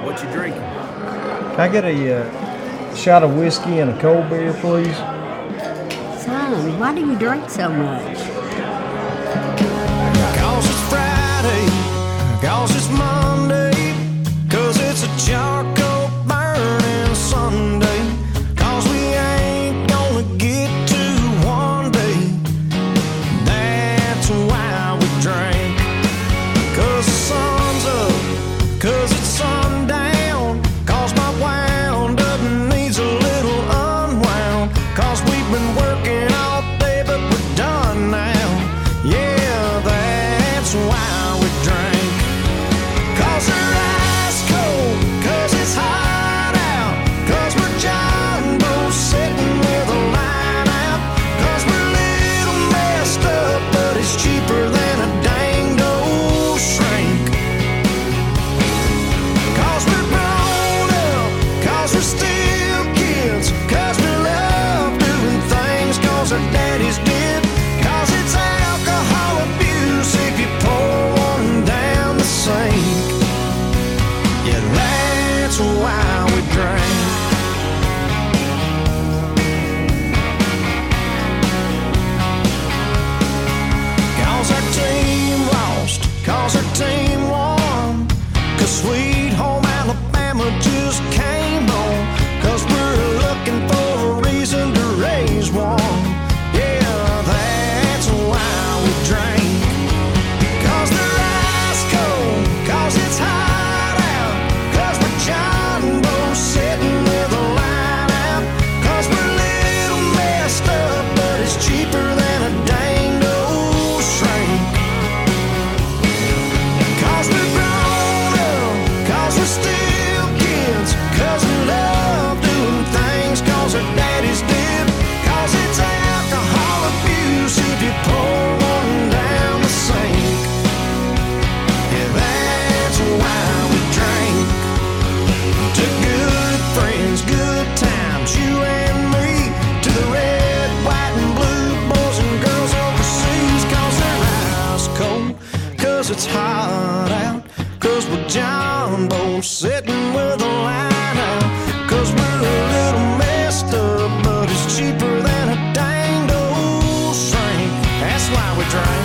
What you drinking? Can I get a shot of whiskey and a cold beer, please? Son, why do you drink so much? 'Cause it's Friday, 'cause it's Monday, 'cause it's a charcoal burning Sunday, 'cause we ain't gonna get to one day. That's why we drink. 'Cause the sun's up, 'cause it's sundown, 'cause my wound up needs a little unwound, 'cause we've been working all day but we're done now. Yeah, that's why we drink. 'Cause they're ice cold, 'cause it's hot out, 'cause we're jumbo sitting with a line out, 'cause we're a little messed up, but it's cheaper than a dang old shrink. 'Cause we're grown up, 'cause we're still kids, 'cause we love doing things 'cause our daddies did, 'cause it's alcohol abuse if you pour one down the sink. Yeah, that's why we drink. 'Cause our team lost, 'cause our team won, 'cause Sweet Home Alabama just came on, 'cause we're looking for a reason to raise one. Yeah, that's why we drink. 'Cause they're ice cold, 'cause it's hot out, 'cause we're jumbo sitting with a line out, 'cause we're a little messed up, but it's cheaper than a dang old shrink. 'Cause we're grown up, 'cause we're still kids, 'cause we love doing things 'cause our daddies did, 'cause it's alcohol abuse if you pour one down the sink. Yeah, that's why we drink. To good friends, good times, you and me, to the red, white, and blue boys and girls overseas, 'cause they're ice cold, 'cause it's hot out, 'cause we're jumbo sitting with a line out, 'cause we're a little messed up, but it's cheaper than a dang old shrink. That's why we drink.